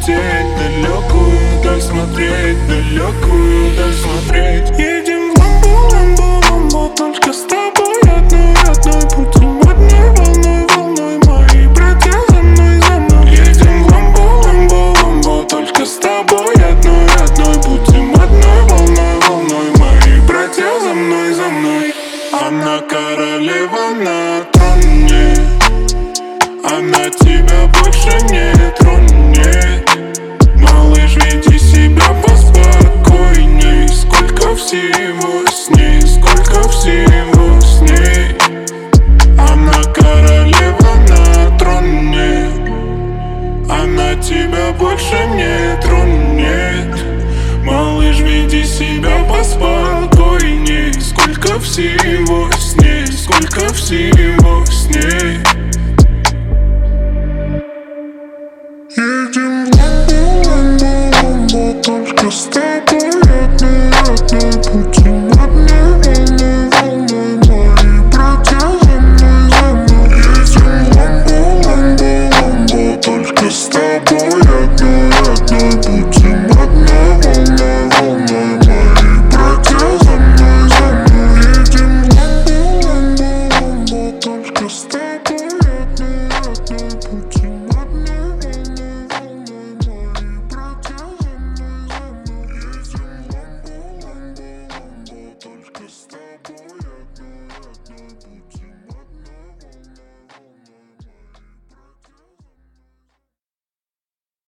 лететь далекую даль, смотреть далекую даль, смотреть. Едем в ламбо, ламбо, ламбо, только с тобой одной путем, одной волной, волной. Мои братья за мной, за мной. Едем в ламбо, ламбо, ламбо, только с тобой одной путем, одной волной, волной. Мои братья за мной, за мной. Она королева на троне, она тебя больше не тронет. Малыш, веди себя поспокойней. Сколько всего с ней, сколько всего с ней. Она королева на троне, она тебя больше не тронет. Малыш, веди себя поспокойней. Сколько всего